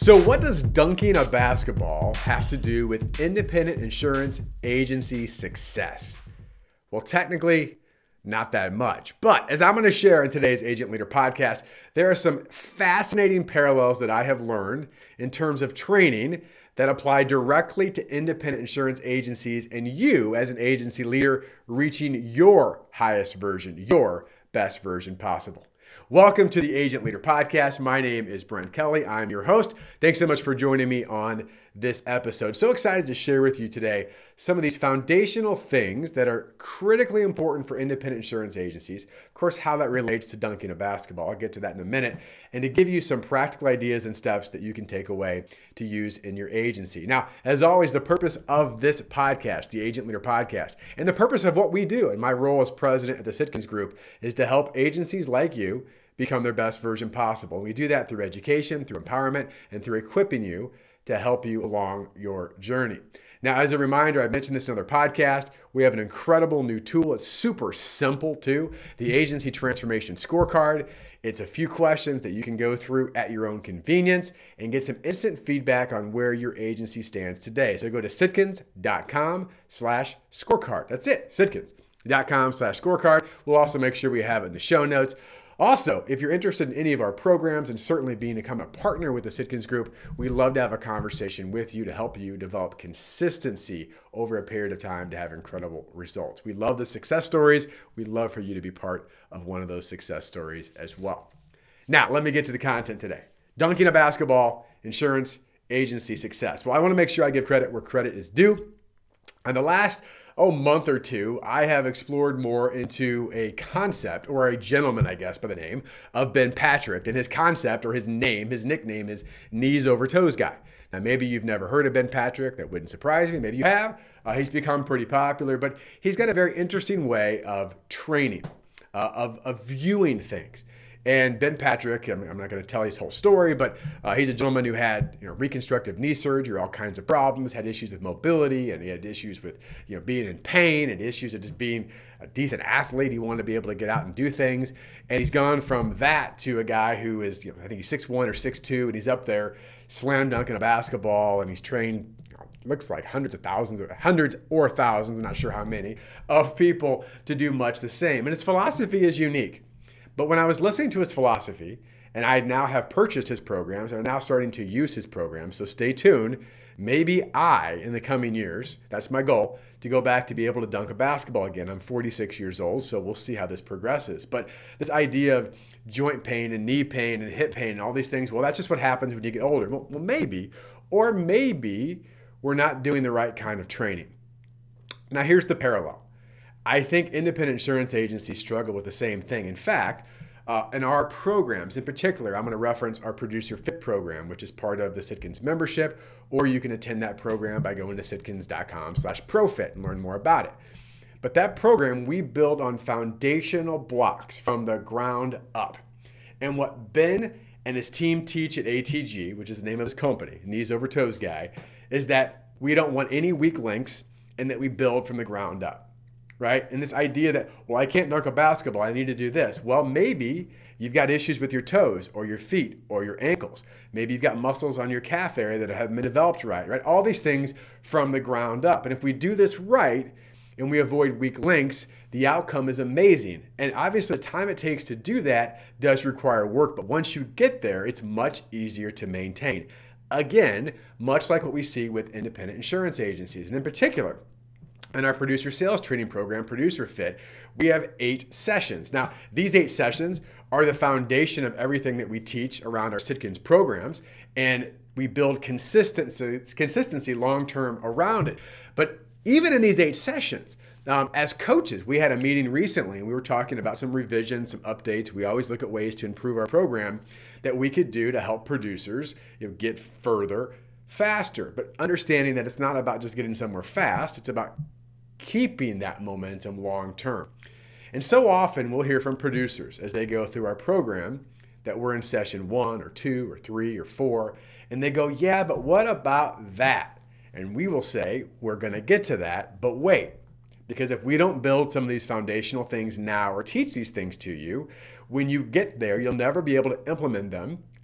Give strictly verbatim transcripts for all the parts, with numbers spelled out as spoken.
So what does dunking a basketball have to do with independent insurance agency success? Well, technically, not that much. But as I'm going to share in today's Agent Leader podcast, there are some fascinating parallels that I have learned in terms of training that apply directly to independent insurance agencies and you as an agency leader reaching your highest version, your best version possible. Welcome to the Agent Leader Podcast. My name is Brent Kelly. I'm your host. Thanks so much for joining me on this episode. So excited to share with you today some of these foundational things that are critically important for independent insurance agencies. Of course, how that relates to dunking a basketball. I'll get to that in a minute. And to give you some practical ideas and steps that you can take away to use in your agency. Now, as always, the purpose of this podcast, the Agent Leader Podcast, and the purpose of what we do in my role as president at the Sitkins Group is to help agencies like you become their best version possible. And we do that through education, through empowerment, and through equipping you to help you along your journey. Now, as a reminder, I've mentioned this in other podcasts, we have an incredible new tool. It's super simple too, the Agency Transformation Scorecard. It's a few questions that you can go through at your own convenience and get some instant feedback on where your agency stands today. So go to sitkins.com slash scorecard. That's it, sitkins.com slash scorecard. We'll also make sure we have it in the show notes. Also, if you're interested in any of our programs and certainly being become a partner with the Sitkins Group, we'd love to have a conversation with you to help you develop consistency over a period of time to have incredible results. We love the success stories. We'd love for you to be part of one of those success stories as well. Now, let me get to the content today. Dunking a basketball, insurance, agency success. Well, I want to make sure I give credit where credit is due. And the last oh, month or two, I have explored more into a concept, or a gentleman, I guess, by the name of Ben Patrick. And his concept, or his name, his nickname is Knees Over Toes Guy. Now, maybe you've never heard of Ben Patrick. That wouldn't surprise me. Maybe you have. Uh, he's become pretty popular, but he's got a very interesting way of training, uh, of, of viewing things. And Ben Patrick, I'm not going to tell his whole story, but uh, he's a gentleman who had you know, reconstructive knee surgery, all kinds of problems, had issues with mobility, and he had issues with you know being in pain, and issues of just being a decent athlete. He wanted to be able to get out and do things. And he's gone from that to a guy who is, you know, I think he's six one or six two, and he's up there slam dunking a basketball, and he's trained, you know, looks like hundreds of thousands, or hundreds or thousands, I'm not sure how many, of people to do much the same. And his philosophy is unique. But when I was listening to his philosophy, and I now have purchased his programs, and I'm now starting to use his programs, so stay tuned. Maybe I, in the coming years, that's my goal, to go back to be able to dunk a basketball again. I'm forty-six years old, so we'll see how this progresses. But this idea of joint pain and knee pain and hip pain and all these things, well, that's just what happens when you get older. Well, well maybe, or maybe we're not doing the right kind of training. Now, here's the parallel. I think independent insurance agencies struggle with the same thing. In fact, uh, in our programs in particular, I'm going to reference our Producer Fit program, which is part of the Sitkins membership, or you can attend that program by going to sitkins.com slash profit and learn more about it. But that program, we build on foundational blocks from the ground up. And what Ben and his team teach at A T G, which is the name of his company, Knees Over Toes Guy, is that we don't want any weak links and that we build from the ground up. Right? And this idea that, well, I can't dunk a basketball, I need to do this. Well, maybe you've got issues with your toes or your feet or your ankles. Maybe you've got muscles on your calf area that haven't been developed right, right? All these things from the ground up. And if we do this right and we avoid weak links, the outcome is amazing. And obviously the time it takes to do that does require work, but once you get there, it's much easier to maintain. Again, much like what we see with independent insurance agencies. And in particular, in our producer sales training program, Producer Fit, we have eight sessions. Now, these eight sessions are the foundation of everything that we teach around our Sitkins programs, and we build consistency, consistency long-term around it. But even in these eight sessions, um, as coaches, we had a meeting recently, and we were talking about some revisions, some updates. We always look at ways to improve our program that we could do to help producers you know, get further faster. But understanding that it's not about just getting somewhere fast, it's about keeping that momentum long term. And so often we'll hear from producers as they go through our program that we're in session one or two or three or four, and they go, yeah, but what about that? And we will say, we're going to get to that, but wait. Because if we don't build some of these foundational things now or teach these things to you, when you get there, you'll never be able to implement them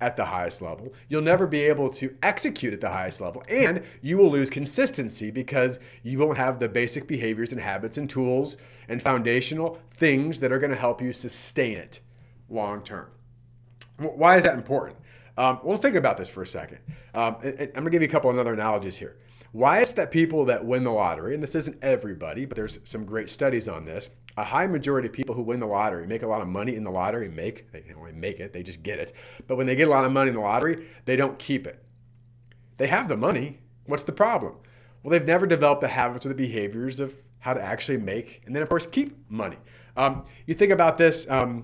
at the highest level. You'll never be able to execute at the highest level, and you will lose consistency because you won't have the basic behaviors and habits and tools and foundational things that are going to help you sustain it long term. Why is that important? Um, well, think about this for a second. Um, and, and I'm going to give you a couple of other analogies here. Why is it that people that win the lottery, and this isn't everybody, but there's some great studies on this, a high majority of people who win the lottery, make a lot of money in the lottery, make, they can only make it, they just get it. But when they get a lot of money in the lottery, they don't keep it. They have the money. What's the problem? Well, they've never developed the habits or the behaviors of how to actually make and then, of course, keep money. Um, you think about this, um,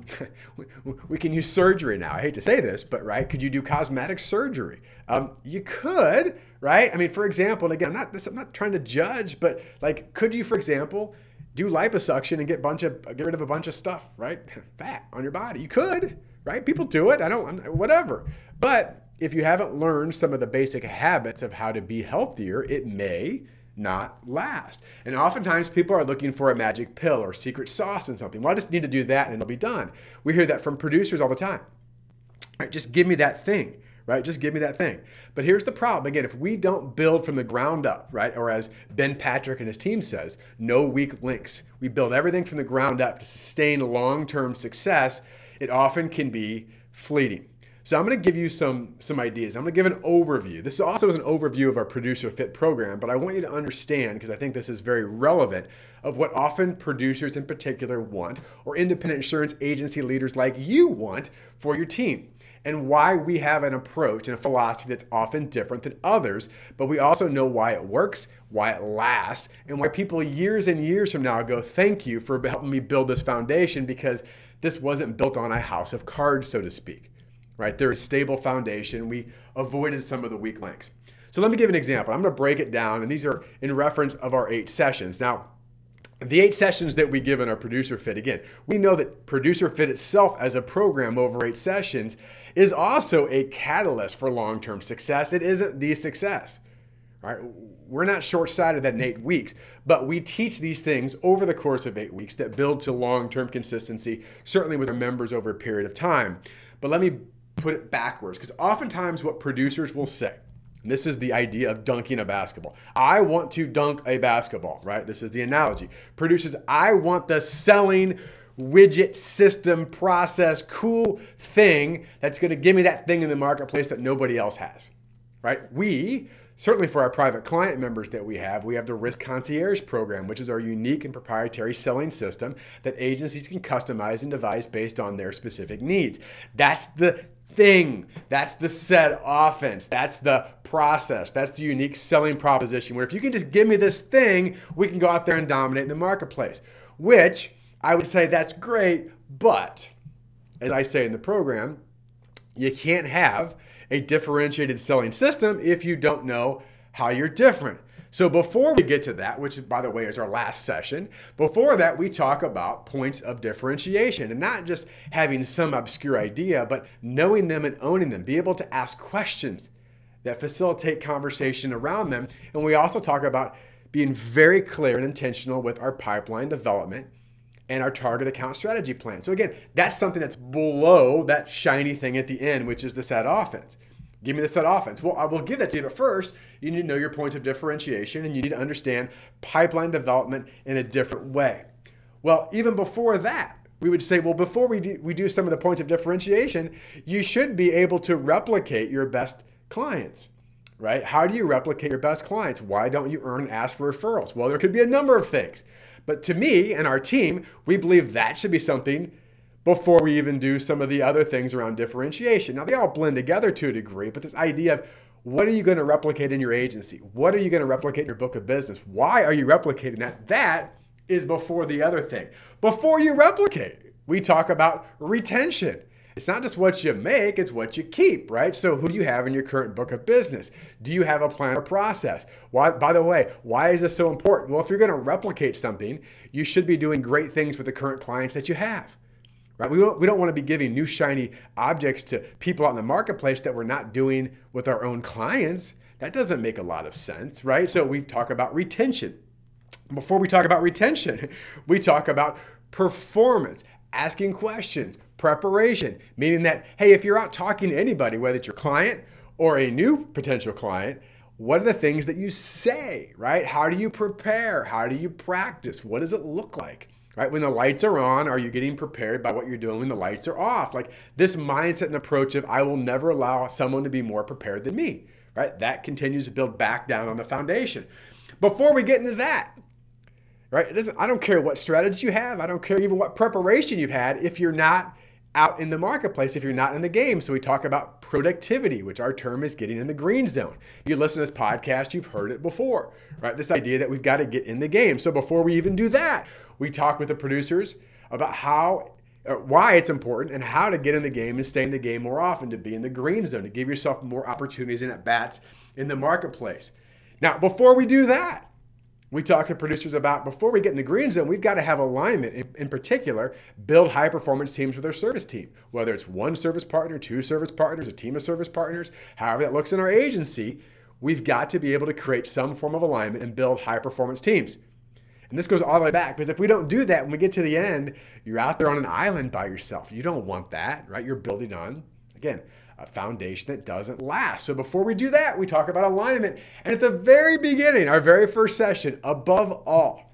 we can use surgery now. I hate to say this, but right, could you do cosmetic surgery? Um, you could, right? I mean, for example, and again, I'm not, this, I'm not trying to judge, but like, could you, for example, do liposuction and get bunch of get rid of a bunch of stuff, right? Fat on your body. You could, right? People do it. I don't, I'm, whatever. But if you haven't learned some of the basic habits of how to be healthier, it may not last. And oftentimes people are looking for a magic pill or secret sauce in something. Well, I just need to do that and it'll be done. We hear that from producers all the time. Right? Just give me that thing. Right? Just give me that thing. But here's the problem. Again, if we don't build from the ground up, right? Or as Ben Patrick and his team says, no weak links. We build everything from the ground up to sustain long-term success. It often can be fleeting. So I'm going to give you some, some ideas. I'm going to give an overview. This also is an overview of our Producer Fit program, but I want you to understand, because I think this is very relevant, of what often producers in particular want, or independent insurance agency leaders like you want for your team. And why we have an approach and a philosophy that's often different than others, but we also know why it works, why it lasts, and why people years and years from now go, thank you for helping me build this foundation, because this wasn't built on a house of cards, so to speak, right? There is stable foundation. We avoided some of the weak links. So let me give an example. I'm going to break it down, and these are in reference of our eight sessions. Now, the eight sessions that we give in our Producer Fit, again, we know that Producer Fit itself as a program over eight sessions is also a catalyst for long-term success. It isn't the success, right? We're not short-sighted that in eight weeks, but we teach these things over the course of eight weeks that build to long-term consistency, certainly with our members over a period of time. But let me put it backwards, because oftentimes what producers will say, and this is the idea of dunking a basketball. I want to dunk a basketball, right? This is the analogy. Producers, I want the selling widget system process cool thing that's going to give me that thing in the marketplace that nobody else has, right? We, certainly for our private client members that we have, we have the Risk Concierge program, which is our unique and proprietary selling system that agencies can customize and devise based on their specific needs. That's the thing. That's the set offense. That's the process. That's the unique selling proposition where if you can just give me this thing, we can go out there and dominate in the marketplace, which I would say that's great, but as I say in the program, you can't have a differentiated selling system if you don't know how you're different. So before we get to that, which by the way is our last session, before that we talk about points of differentiation and not just having some obscure idea, but knowing them and owning them, be able to ask questions that facilitate conversation around them. And we also talk about being very clear and intentional with our pipeline development and our target account strategy plan. So again, that's something that's below that shiny thing at the end, which is the set offense. Give me the set offense. Well, I will give that to you, but first, you need to know your points of differentiation and you need to understand pipeline development in a different way. Well, even before that, we would say, well, before we do, we do some of the points of differentiation, you should be able to replicate your best clients, right? How do you replicate your best clients? Why don't you earn and ask for referrals? Well, there could be a number of things. But to me and our team, we believe that should be something before we even do some of the other things around differentiation. Now, they all blend together to a degree, but this idea of what are you going to replicate in your agency? What are you going to replicate in your book of business? Why are you replicating that? That is before the other thing. Before you replicate, we talk about retention. It's not just what you make, it's what you keep, right? So who do you have in your current book of business? Do you have a plan or process? Why, by the way, why is this so important? Well, if you're going to replicate something, you should be doing great things with the current clients that you have, right? We don't, we don't want to be giving new shiny objects to people out in the marketplace that we're not doing with our own clients. That doesn't make a lot of sense, right? So we talk about retention. Before we talk about retention, we talk about performance. asking questions, preparation, meaning that, hey, if you're out talking to anybody, whether it's your client or a new potential client, what are the things that you say, right? How do you prepare? How do you practice? What does it look like? Right? When the lights are on, are you getting prepared by what you're doing when the lights are off? Like this mindset and approach of I will never allow someone to be more prepared than me, right? That continues to build back down on the foundation. Before we get into that, right? It doesn't, I don't care what strategy you have. I don't care even what preparation you've had if you're not out in the marketplace, if you're not in the game. So we talk about productivity, which our term is getting in the green zone. If you listen to this podcast, you've heard it before, right? This idea that we've got to get in the game. So before we even do that, we talk with the producers about how, or why it's important and how to get in the game and stay in the game more often, to be in the green zone, to give yourself more opportunities and at-bats in the marketplace. Now, before we do that, we talk to producers about, before we get in the green zone, we've got to have alignment. In, in particular, build high-performance teams with our service team, whether it's one service partner, two service partners, a team of service partners, however that looks in our agency, we've got to be able to create some form of alignment and build high-performance teams. And this goes all the way back, because if we don't do that, when we get to the end, you're out there on an island by yourself. You don't want that, right? You're building on, again, a foundation that doesn't last. So before we do that, we talk about alignment. And at the very beginning, our very first session, above all,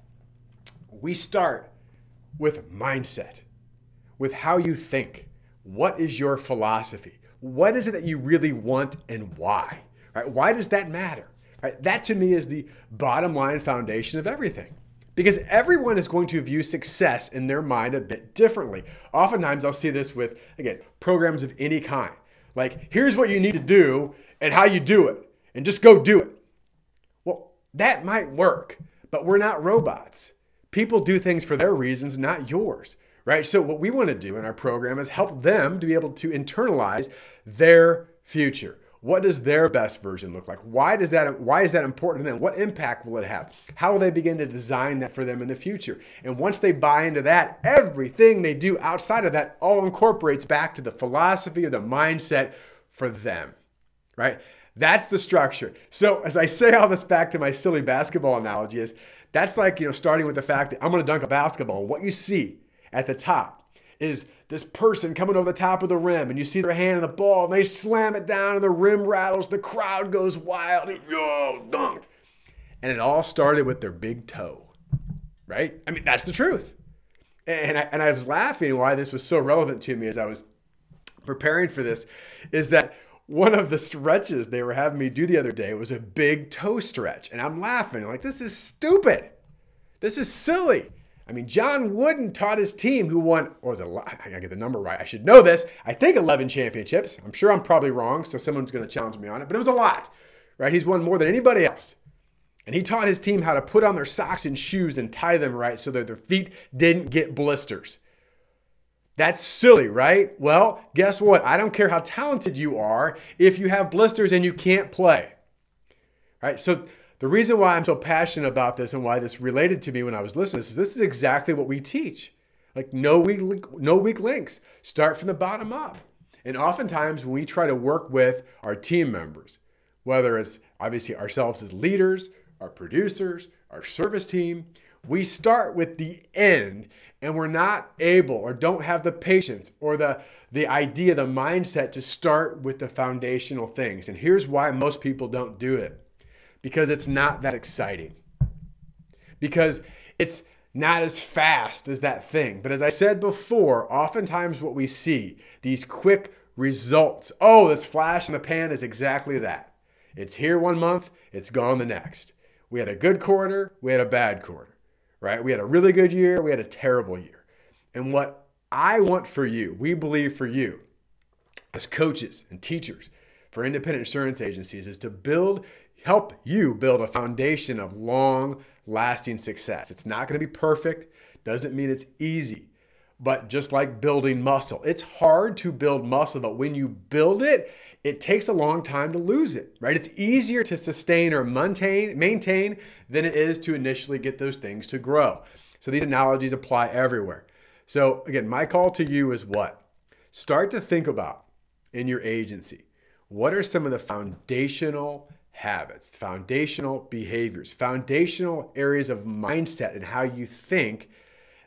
we start with mindset, with how you think. What is your philosophy? What is it that you really want and why? Right? Why does that matter? Right? That to me is the bottom line foundation of everything. Because everyone is going to view success in their mind a bit differently. Oftentimes I'll see this with, again, programs of any kind. Like, here's what you need to do and how you do it, and just go do it. Well, that might work, but we're not robots. People do things for their reasons, not yours, right? So what we want to do in our program is help them to be able to internalize their future. What does their best version look like? Why does that, why is that important to them? What impact will it have? How will they begin to design that for them in the future? And once they buy into that, everything they do outside of that all incorporates back to the philosophy or the mindset for them, right? That's the structure. So as I say all this back to my silly basketball analogy is, that's like, you know, starting with the fact that I'm going to dunk a basketball. And what you see at the top is this person coming over the top of the rim, and you see their hand on the ball, and they slam it down, and the rim rattles, the crowd goes wild, and yo, dunked. And it all started with their big toe, right? I mean, that's the truth. And I, and I was laughing why this was so relevant to me as I was preparing for this, is that one of the stretches they were having me do the other day was a big toe stretch. And I'm laughing, I'm like, this is stupid. This is silly. I mean, John Wooden taught his team, who won, what was it? I gotta get the number right. I should know this. I think eleven championships. I'm sure I'm probably wrong, so someone's going to challenge me on it. But it was a lot, right? He's won more than anybody else. And he taught his team how to put on their socks and shoes and tie them right so that their feet didn't get blisters. That's silly, right? Well, guess what? I don't care how talented you are if you have blisters and you can't play, right? So the reason why I'm so passionate about this and why this related to me when I was listening is this is exactly what we teach. Like no weak, no weak links. Start from the bottom up. And oftentimes when we try to work with our team members, whether it's obviously ourselves as leaders, our producers, our service team, we start with the end and we're not able or don't have the patience or the, the idea, the mindset to start with the foundational things. And here's why most people don't do it. Because it's not that exciting. Because it's not as fast as that thing. But as I said before, oftentimes what we see, these quick results, oh, this flash in the pan is exactly that. It's here one month, it's gone the next. We had a good quarter, we had a bad quarter, right? We had a really good year, we had a terrible year. And what I want for you, we believe for you, as coaches and teachers for independent insurance agencies, is to build help you build a foundation of long-lasting success. It's not going to be perfect. Doesn't mean it's easy. But just like building muscle, it's hard to build muscle, but when you build it, it takes a long time to lose it, right? It's easier to sustain or maintain, maintain than it is to initially get those things to grow. So these analogies apply everywhere. So again, my call to you is what? Start to think about in your agency, what are some of the foundational habits, foundational behaviors, foundational areas of mindset and how you think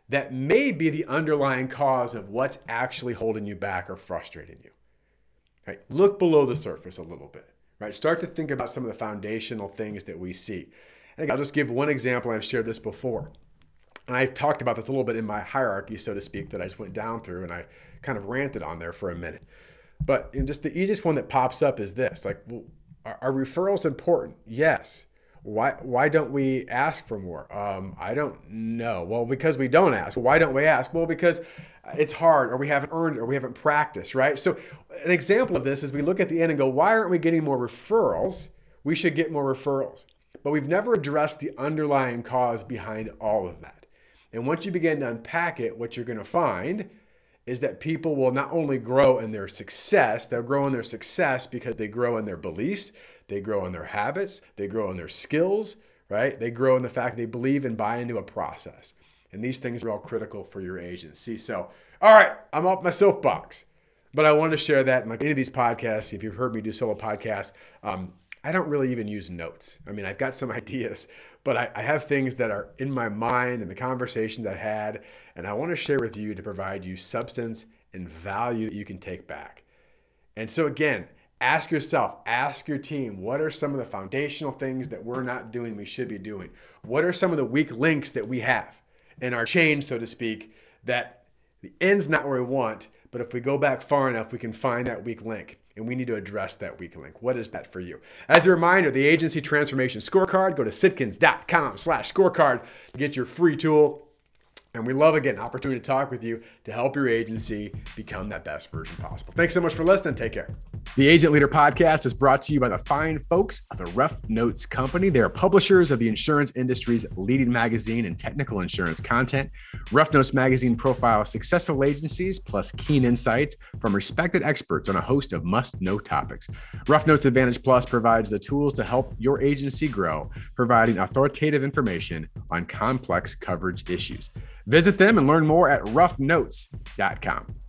that may be the underlying cause of what's actually holding you back or frustrating you. Right? Look below the surface a little bit. Right? Start to think about some of the foundational things that we see. And I'll just give one example. I've shared this before. And I talked about this a little bit in my hierarchy, so to speak, that I just went down through, and I kind of ranted on there for a minute. But you know, just the easiest one that pops up is this. Like, well, are, are referrals important? Yes. Why, why don't we ask for more? Um, I don't know. Well, because we don't ask. Why don't we ask? Well, because it's hard, or we haven't earned it, or we haven't practiced, right? So an example of this is we look at the end and go, why aren't we getting more referrals? We should get more referrals. But we've never addressed the underlying cause behind all of that. And once you begin to unpack it, what you're going to find is that people will not only grow in their success, they'll grow in their success because they grow in their beliefs, they grow in their habits, they grow in their skills, right? They grow in the fact they believe and buy into a process. And these things are all critical for your agency. So, all right, I'm off my soapbox. But I wanted to share that in like any of these podcasts. If you've heard me do solo podcasts, um, I don't really even use notes. I mean, I've got some ideas, but I, I have things that are in my mind and the conversations I had, and I want to share with you to provide you substance and value that you can take back. And so again, ask yourself, ask your team, what are some of the foundational things that we're not doing we should be doing? What are some of the weak links that we have in our chain, so to speak, that the end's not where we want, but if we go back far enough, we can find that weak link. And we need to address that weak link. What is that for you? As a reminder, the Agency Transformation Scorecard, go to sitkins.com slash scorecard to get your free tool. And we love, again, opportunity to talk with you to help your agency become that best version possible. Thanks so much for listening. Take care. The Agent Leader Podcast is brought to you by the fine folks of the Rough Notes Company. They are publishers of the insurance industry's leading magazine and technical insurance content. Rough Notes magazine profiles successful agencies plus keen insights from respected experts on a host of must-know topics. Rough Notes Advantage Plus provides the tools to help your agency grow, providing authoritative information on complex coverage issues. Visit them and learn more at rough notes dot com.